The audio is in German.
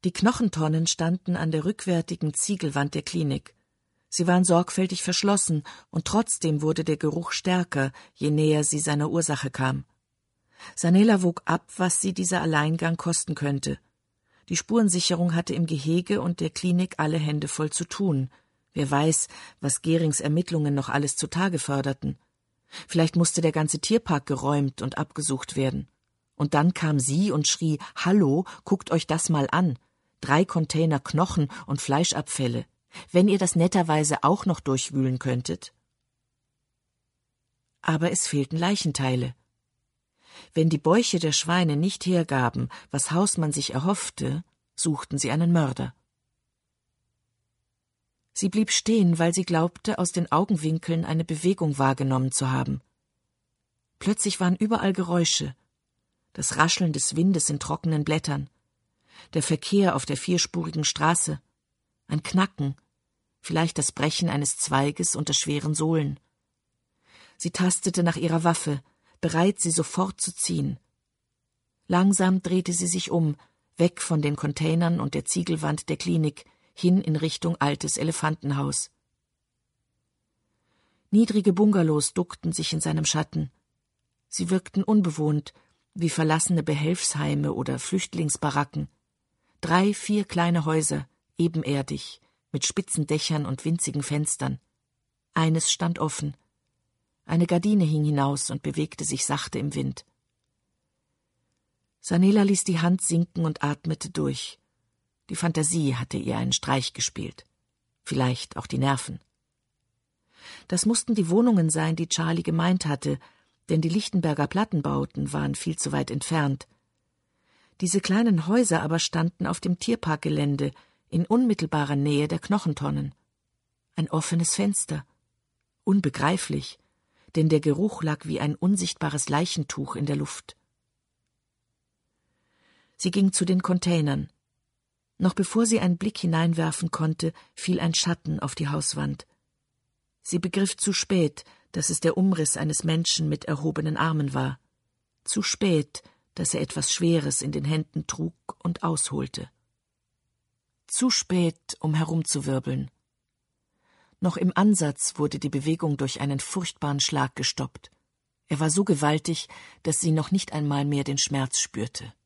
Die Knochentonnen standen an der rückwärtigen Ziegelwand der Klinik. Sie waren sorgfältig verschlossen, und trotzdem wurde der Geruch stärker, je näher sie seiner Ursache kam. Sanela wog ab, was sie dieser Alleingang kosten könnte. Die Spurensicherung hatte im Gehege und der Klinik alle Hände voll zu tun. Wer weiß, was Gehrings Ermittlungen noch alles zutage förderten. Vielleicht musste der ganze Tierpark geräumt und abgesucht werden. Und dann kam sie und schrie: »Hallo, guckt euch das mal an! 3 Container Knochen und Fleischabfälle. Wenn ihr das netterweise auch noch durchwühlen könntet.« Aber es fehlten Leichenteile. Wenn die Bäuche der Schweine nicht hergaben, was Hausmann sich erhoffte, suchten sie einen Mörder. Sie blieb stehen, weil sie glaubte, aus den Augenwinkeln eine Bewegung wahrgenommen zu haben. Plötzlich waren überall Geräusche. Das Rascheln des Windes in trockenen Blättern, der Verkehr auf der 4-spurigen Straße, ein Knacken, vielleicht das Brechen eines Zweiges unter schweren Sohlen. Sie tastete nach ihrer Waffe, bereit, sie sofort zu ziehen. Langsam drehte sie sich um, weg von den Containern und der Ziegelwand der Klinik, hin in Richtung altes Elefantenhaus. Niedrige Bungalows duckten sich in seinem Schatten. Sie wirkten unbewohnt, wie verlassene Behelfsheime oder Flüchtlingsbaracken. 3, 4 kleine Häuser, ebenerdig, mit spitzen Dächern und winzigen Fenstern. Eines stand offen. Eine Gardine hing hinaus und bewegte sich sachte im Wind. Sanela ließ die Hand sinken und atmete durch. Die Fantasie hatte ihr einen Streich gespielt. Vielleicht auch die Nerven. Das mussten die Wohnungen sein, die Charlie gemeint hatte, denn die Lichtenberger Plattenbauten waren viel zu weit entfernt. Diese kleinen Häuser aber standen auf dem Tierparkgelände, in unmittelbarer Nähe der Knochentonnen. Ein offenes Fenster. Unbegreiflich, denn der Geruch lag wie ein unsichtbares Leichentuch in der Luft. Sie ging zu den Containern. Noch bevor sie einen Blick hineinwerfen konnte, fiel ein Schatten auf die Hauswand. Sie begriff zu spät, dass es der Umriss eines Menschen mit erhobenen Armen war. Zu spät, dass er etwas Schweres in den Händen trug und ausholte. Zu spät, um herumzuwirbeln. Noch im Ansatz wurde die Bewegung durch einen furchtbaren Schlag gestoppt. Er war so gewaltig, dass sie noch nicht einmal mehr den Schmerz spürte.